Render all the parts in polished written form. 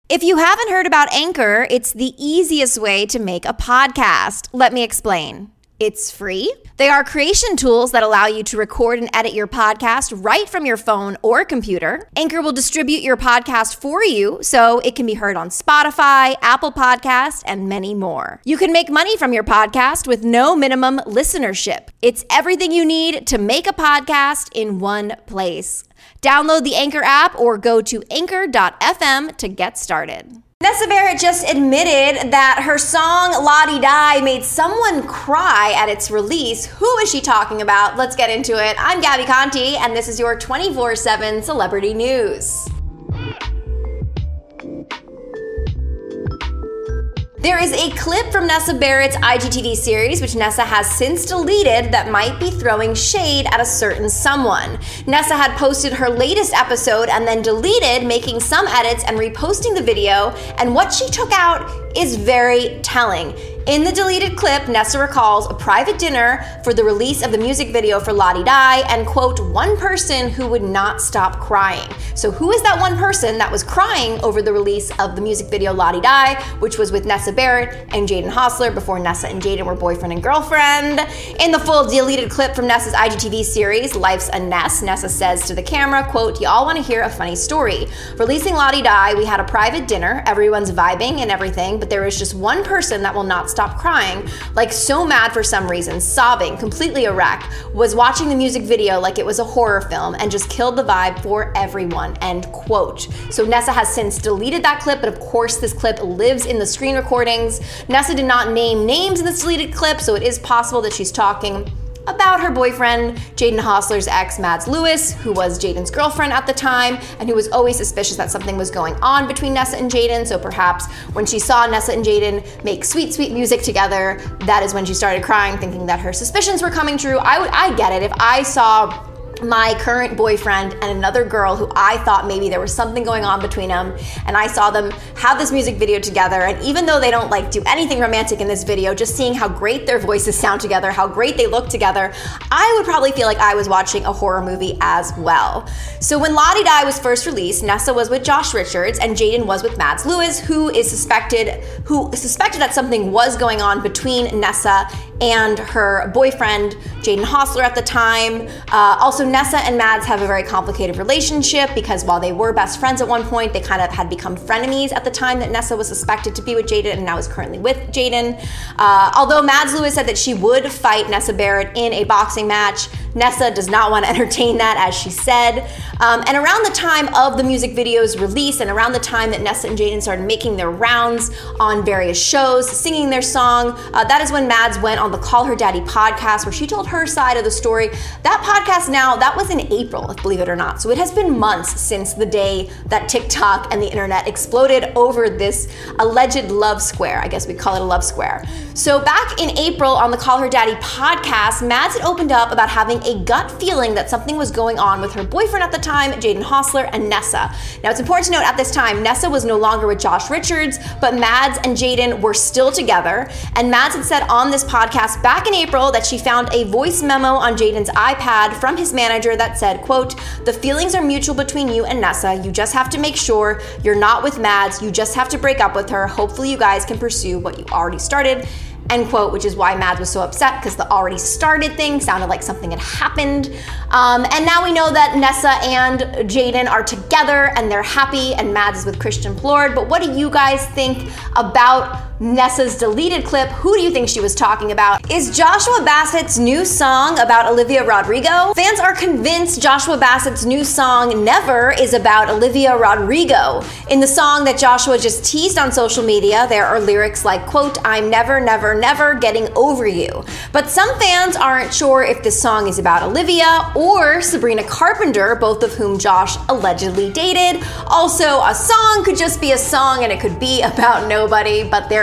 If you haven't heard about Anchor, it's the easiest way to make a podcast. Let me explain. It's free. They are creation tools that allow you to record and edit your podcast right from your phone or computer. Anchor will distribute your podcast for you so it can be heard on Spotify, Apple Podcasts, and many more. You can make money from your podcast with no minimum listenership. It's everything you need to make a podcast in one place. Download the Anchor app or go to anchor.fm to get started. Nessa Barrett just admitted that her song La Di Da made someone cry at its release. Who is she talking about? Let's get into it. I'm Gabby Conti, and this is your 24/7 celebrity news. There is a clip from Nessa Barrett's IGTV series, which Nessa has since deleted, that might be throwing shade at a certain someone. Nessa had posted her latest episode and then deleted, making some edits and reposting the video, and what she took out is very telling. In the deleted clip, Nessa recalls a private dinner for the release of the music video for La Di Da and, quote, one person who would not stop crying. So who is that one person that was crying over the release of the music video La Di Da, which was with Nessa Barrett and Jaden Hossler before Nessa and Jaden were boyfriend and girlfriend? In the full deleted clip from Nessa's IGTV series, Life's a Ness, Nessa says to the camera, quote, y'all want to hear a funny story. Releasing La Di Da, we had a private dinner, everyone's vibing and everything, but there is just one person that will not stop crying, like so mad for some reason, sobbing, completely a wreck, was watching the music video like it was a horror film and just killed the vibe for everyone, end quote. So Nessa has since deleted that clip, but of course this clip lives in the screen recordings. Nessa did not name names in this deleted clip, so it is possible that she's talking about her boyfriend, Jaden Hossler's ex, Mads Lewis, who was Jaden's girlfriend at the time, and who was always suspicious that something was going on between Nessa and Jaden. So perhaps when she saw Nessa and Jaden make sweet, sweet music together, that is when she started crying, thinking that her suspicions were coming true. I get it. If I saw my current boyfriend and another girl who I thought maybe there was something going on between them, and I saw them have this music video together, and even though they don't do anything romantic in this video, just seeing how great their voices sound together, how great they look together, I would probably feel like I was watching a horror movie as well. So when La Di Da was first released, Nessa was with Josh Richards and Jaden was with Mads Lewis, who suspected that something was going on between Nessa and her boyfriend, Jaden Hossler at the time. Also, Nessa and Mads have a very complicated relationship because while they were best friends at one point, they kind of had become frenemies at the time that Nessa was suspected to be with Jaden and now is currently with Jaden. Although Mads Lewis said that she would fight Nessa Barrett in a boxing match, Nessa does not want to entertain that, as she said. And around the time of the music video's release and around the time that Nessa and Jaden started making their rounds on various shows, singing their song, that is when Mads went on the Call Her Daddy podcast where she told her side of the story. That podcast now, that was in April, believe it or not. So it has been months since the day that TikTok and the internet exploded over this alleged love square. I guess we call it a love square. So back in April on the Call Her Daddy podcast, Mads had opened up about having a gut feeling that something was going on with her boyfriend at the time, Jaden Hossler, and Nessa. Now it's important to note at this time, Nessa was no longer with Josh Richards, but Mads and Jaden were still together. And Mads had said on this podcast back in April that she found a voice memo on Jaden's iPad from his manager that said, quote, the feelings are mutual between you and Nessa. You just have to make sure you're not with Mads. You just have to break up with her. Hopefully you guys can pursue what you already started. End quote, which is why Mads was so upset because the already started thing sounded like something had happened. And now we know that Nessa and Jaden are together and they're happy and Mads is with Christian Plord. But what do you guys think about Nessa's deleted clip? Who do you think she was talking about? Is Joshua Bassett's new song about Olivia Rodrigo? Fans are convinced Joshua Bassett's new song Never is about Olivia Rodrigo. In the song that Joshua just teased on social media, there are lyrics like, quote, I'm never, never, never getting over you. But some fans aren't sure if this song is about Olivia or Sabrina Carpenter, both of whom Josh allegedly dated. Also, a song could just be a song and it could be about nobody, but there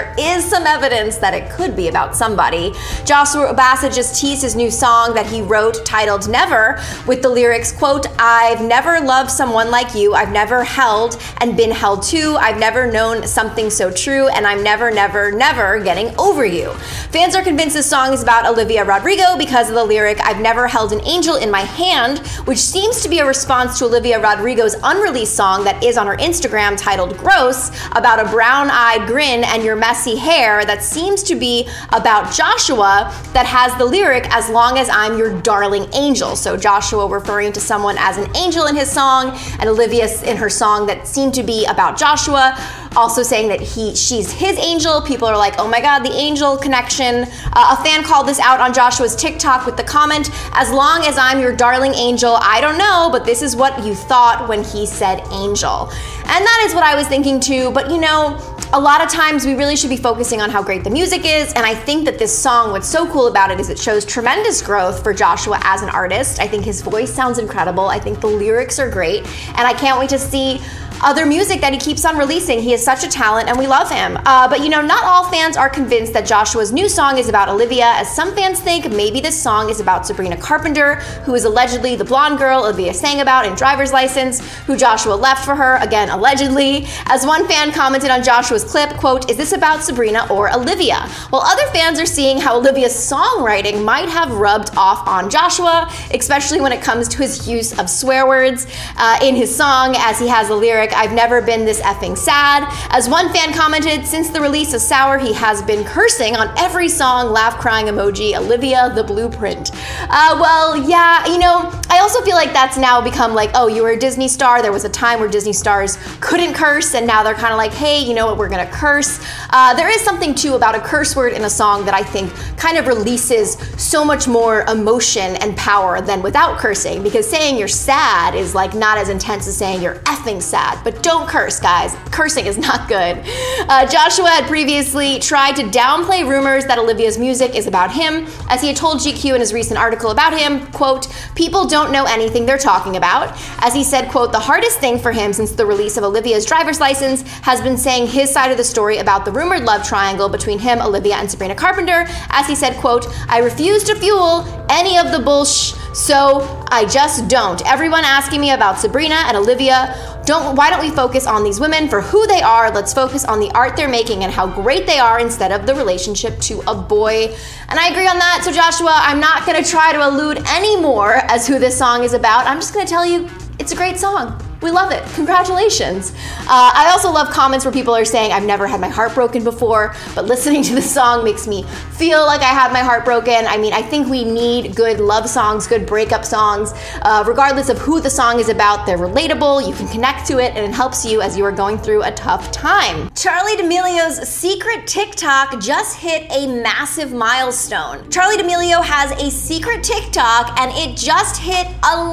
there is some evidence that it could be about somebody. Joshua Bassett just teased his new song that he wrote titled Never with the lyrics, quote, "I've never loved someone like you. I've never held and been held to. I've never known something so true, and I'm never, never, never getting over you." Fans are convinced this song is about Olivia Rodrigo because of the lyric, "I've never held an angel in my hand," which seems to be a response to Olivia Rodrigo's unreleased song that is on her Instagram titled Gross, about a brown-eyed grin and your messy hair, that seems to be about Joshua, that has the lyric, "As long as I'm your darling angel." So Joshua referring to someone as an angel in his song, and Olivia in her song that seemed to be about Joshua, also saying that she's his angel. People are like, oh my God, the angel connection. A fan called this out on Joshua's TikTok with the comment, "As long as I'm your darling angel, I don't know, but this is what you thought when he said angel." And that is what I was thinking too, but you know, a lot of times we really should be focusing on how great the music is, and I think that this song, what's so cool about it is it shows tremendous growth for Joshua as an artist. I think his voice sounds incredible. I think the lyrics are great, and I can't wait to see other music that he keeps on releasing. He is such a talent and we love him. But you know, not all fans are convinced that Joshua's new song is about Olivia, as some fans think maybe this song is about Sabrina Carpenter, who is allegedly the blonde girl Olivia sang about in Driver's License, who Joshua left for her, again, allegedly. As one fan commented on Joshua's clip, quote, "Is this about Sabrina or Olivia?" While other fans are seeing how Olivia's songwriting might have rubbed off on Joshua, especially when it comes to his use of swear words in his song, as he has the lyric, "I've never been this effing sad." As one fan commented, since the release of Sour, he has been cursing on every song, laugh crying emoji, Olivia the blueprint. Well, yeah, you know, I also feel like that's now become like, oh, you were a Disney star. There was a time where Disney stars couldn't curse, and now they're kind of like, hey, you know what, we're gonna curse. There is something too about a curse word in a song that I think kind of releases so much more emotion and power than without cursing, because saying you're sad is like not as intense as saying you're effing sad. But don't curse, guys. Cursing is not good. Joshua had previously tried to downplay rumors that Olivia's music is about him, as he had told GQ in his recent article about him, quote, "People don't know anything they're talking about." As he said, quote, "The hardest thing for him since the release of Olivia's Driver's License has been saying his side of the story about the rumored love triangle between him, Olivia, and Sabrina Carpenter." As he said, quote, "I refuse to fuel any of the bullshit, so I just don't. Everyone asking me about Sabrina and Olivia, why don't we focus on these women for who they are? Let's focus on the art they're making and how great they are instead of the relationship to a boy." And I agree on that. So Joshua, I'm not gonna try to allude any more as who this song is about. I'm just gonna tell you, it's a great song. We love it. Congratulations. I also love comments where people are saying, "I've never had my heart broken before, but listening to this song makes me feel like I have my heart broken." I mean, I think we need good love songs, good breakup songs. Regardless of who the song is about, they're relatable, you can connect to it, and it helps you as you are going through a tough time. Charli D'Amelio's secret TikTok just hit a massive milestone. Charli D'Amelio has a secret TikTok, and it just hit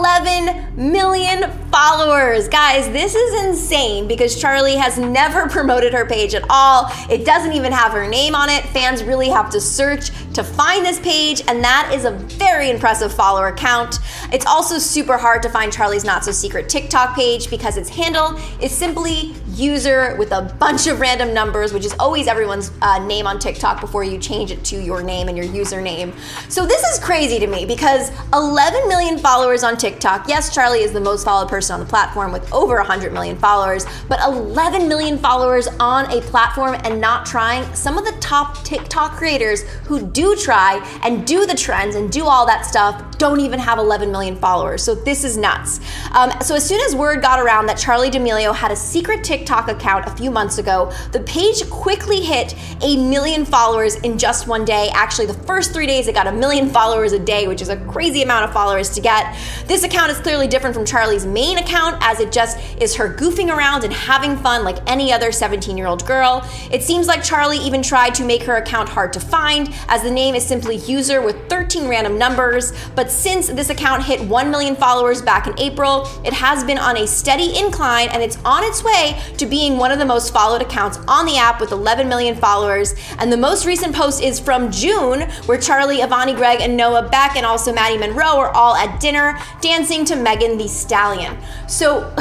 11 million followers. Guys, this is insane because Charli has never promoted her page at all. It doesn't even have her name on it. Fans really have to search to find this page, and that is a very impressive follower count. It's also super hard to find Charli's Not So Secret TikTok page because its handle is simply user with a bunch of random numbers, which is always everyone's name on TikTok before you change it to your name and your username. So this is crazy to me because 11 million followers on TikTok. Yes, Charli is the most followed person on the platform with over 100 million followers, but 11 million followers on a platform and not trying. Some of the top TikTok creators who do try and do the trends and do all that stuff don't even have 11 million followers. So this is nuts. So as soon as word got around that Charli D'Amelio had a secret TikTok account a few months ago, the page quickly hit 1 million followers in just one day. Actually, the first 3 days it got 1 million followers a day, which is a crazy amount of followers to get. This account is clearly different from Charli's main account, as it just is her goofing around and having fun like any other 17-year-old girl. It seems like Charli even tried to make her account hard to find, as the name is simply user with 13 random numbers. But since this account hit 1 million followers back in April, it has been on a steady incline, and it's on its way to being one of the most followed accounts on the app with 11 million followers. And the most recent post is from June, where Charli, Avani Gregg, and Noah Beck, and also Maddie Monroe are all at dinner dancing to Megan Thee Stallion. So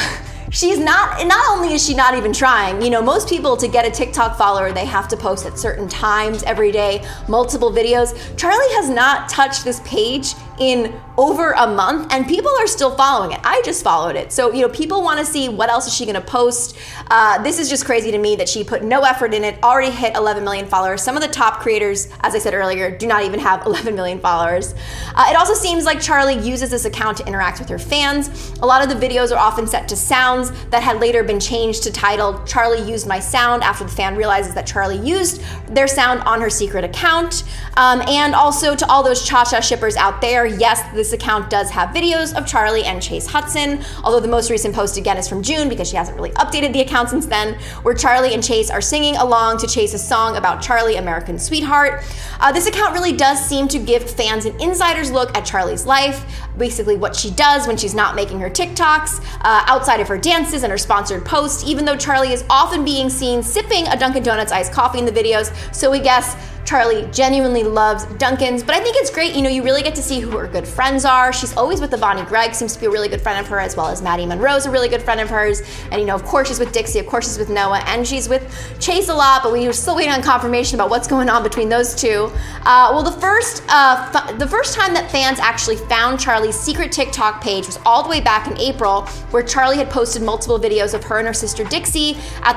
not only is she not even trying, you know, most people to get a TikTok follower, they have to post at certain times every day, multiple videos. Charli has not touched this page in over a month and people are still following it. I just followed it. So, you know, people want to see what else is she going to post. This is just crazy to me that she put no effort in it, already hit 11 million followers. Some of the top creators, as I said earlier, do not even have 11 million followers. It also seems like Charli uses this account to interact with her fans. A lot of the videos are often set to sounds that had later been changed to titled Charli Used My Sound after the fan realizes that Charli used their sound on her secret account. And also to all those Cha Cha shippers out there, yes, this account does have videos of Charli and Chase Hudson, although the most recent post again is from June because she hasn't really updated the account since then, where Charli and Chase are singing along to Chase's song about Charli, American Sweetheart. This account really does seem to give fans an insider's look at Charli's life, basically what she does when she's not making her TikToks, outside of her dances and her sponsored posts, even though Charli is often being seen sipping a Dunkin' Donuts iced coffee in the videos, so we guess Charli genuinely loves Dunkin's, but I think it's great, you know, you really get to see who her good friends are. She's always with Avani Gregg, seems to be a really good friend of her, as well as Maddie Monroe's a really good friend of hers, and you know, of course she's with Dixie, of course she's with Noah, and she's with Chase a lot, but we are still waiting on confirmation about what's going on between those two. Well, the first time that fans actually found Charli's secret TikTok page was all the way back in April, where Charli had posted multiple videos of her and her sister Dixie at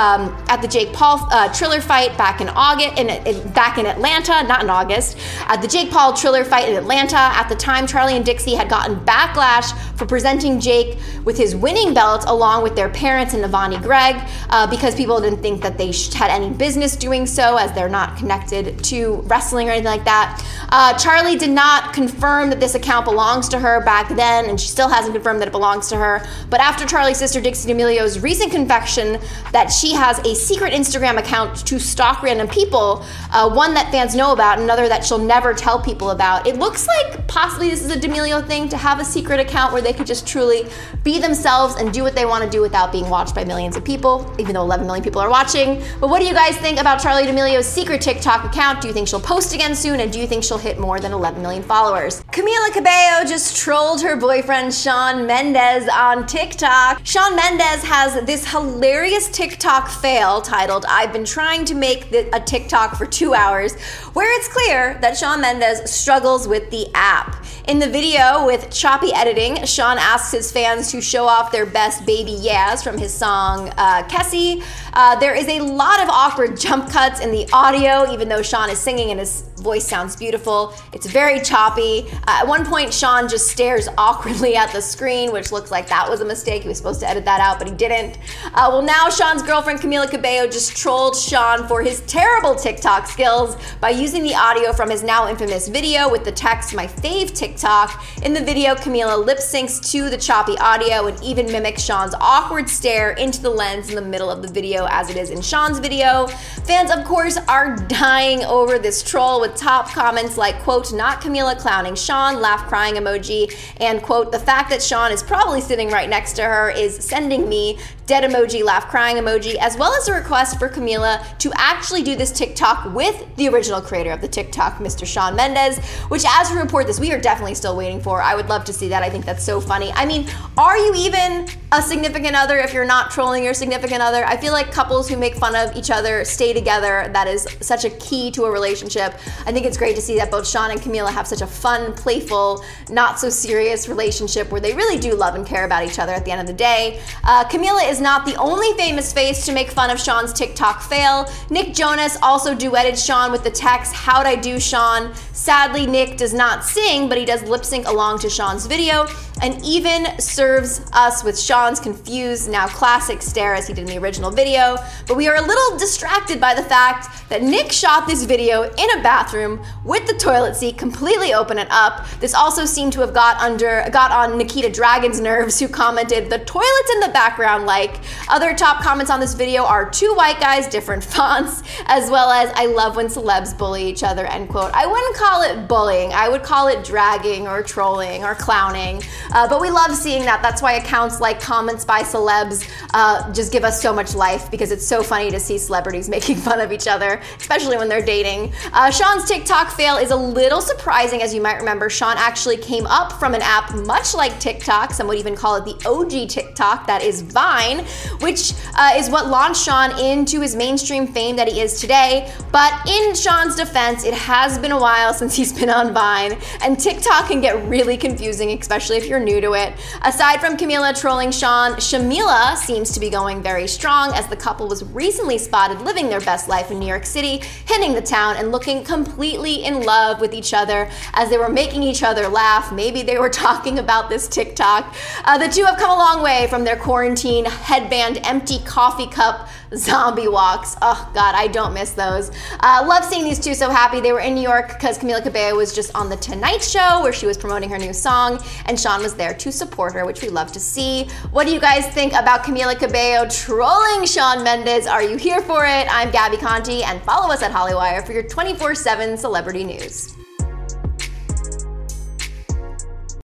the Jake Paul Triller fight back in August, back in Atlanta, not in August, at the Jake Paul Triller fight in Atlanta. At the time, Charli and Dixie had gotten backlash for presenting Jake with his winning belt along with their parents and Avani Gregg because people didn't think that they had any business doing so, as they're not connected to wrestling or anything like that. Charli did not confirm that this account belongs to her back then, and she still hasn't confirmed that it belongs to her. But after Charli's sister Dixie D'Amelio's recent confession that she has a secret Instagram account to stalk random people, one that fans know about, another that she'll never tell people about. It looks like possibly this is a D'Amelio thing, to have a secret account where they could just truly be themselves and do what they want to do without being watched by millions of people, even though 11 million people are watching. But what do you guys think about Charli D'Amelio's secret TikTok account? Do you think she'll post again soon, and do you think she'll hit more than 11 million followers? Camila Cabello just trolled her boyfriend Shawn Mendes on TikTok. Shawn Mendes has this hilarious TikTok fail titled "I've been trying to make a TikTok for 2 hours," where it's clear that Shawn Mendes struggles with the app. In the video with choppy editing, Shawn asks his fans to show off their best baby yeahs from his song Kessie. There is a lot of awkward jump cuts in the audio, even though Shawn is singing and his voice sounds beautiful. It's very choppy. At one point, Shawn just stares awkwardly at the screen, which looks like that was a mistake. He was supposed to edit that out, but he didn't. Well, now Shawn's girlfriend Camila Cabello just trolled Shawn for his terrible TikTok skills by using the audio from his now infamous video with the text "My fave TikTok." In the video, Camila lip syncs to the choppy audio and even mimics Shawn's awkward stare into the lens in the middle of the video, as it is in Shawn's video. Fans, of course, are dying over this troll, with top comments like, quote, "Not Camila clowning Shawn," laugh crying emoji, and quote, "The fact that Shawn is probably sitting right next to her is sending me," dead emoji, laugh crying emoji, as well as a request for Camila to actually do this TikTok with the original creator of the TikTok, Mr. Shawn Mendes, which, as we report this, we are definitely still waiting for. I would love to see that. I think that's so funny. I mean, are you even a significant other if you're not trolling your significant other? I feel like couples who make fun of each other stay together. That is such a key to a relationship. I think it's great to see that both Shawn and Camila have such a fun, playful, not so serious relationship where they really do love and care about each other at the end of the day. Camila is not the only famous face to make fun of Shawn's TikTok fail. Nick Jonas also duetted Shawn with the text, "How'd I do, Shawn?" Sadly, Nick does not sing, but he does lip sync along to Shawn's video, and even serves us with Shawn's confused, now classic stare as he did in the original video. But we are a little distracted by the fact that Nick shot this video in a bathroom with the toilet seat completely open and up. This also seemed to have got on Nikita Dragon's nerves, who commented, "The toilet's in the background like." Other top comments on this video are "Two white guys, different fonts," as well as "I love when celebs bully each other," end quote. I wouldn't call it bullying. I would call it dragging or trolling or clowning. But we love seeing that. That's why accounts like Comments by Celebs just give us so much life, because it's so funny to see celebrities making fun of each other, especially when they're dating. Sean's TikTok fail is a little surprising. As you might remember, Sean actually came up from an app much like TikTok. Some would even call it the OG TikTok, that is Vine, which is what launched Sean into his mainstream fame that he is today. But in Sean's defense, it has been a while since he's been on Vine, and TikTok can get really confusing, especially if you're new to it. Aside from Camila trolling Sean, Shamila seems to be going very strong, as the couple was recently spotted living their best life in New York City, hitting the town and looking completely in love with each other as they were making each other laugh. Maybe they were talking about this TikTok. The two have come a long way from their quarantine headband, empty coffee cup, zombie walks. Oh God, I don't miss those. Love seeing these two so happy. They were in New York because Camila Cabello was just on The Tonight Show, where she was promoting her new song, and Sean was there to support her, which we love to see. What do you guys think about Camila Cabello trolling Shawn Mendes? Are you here for it? I'm Gabby Conti, and follow us at Hollywire for your 24/7 celebrity news.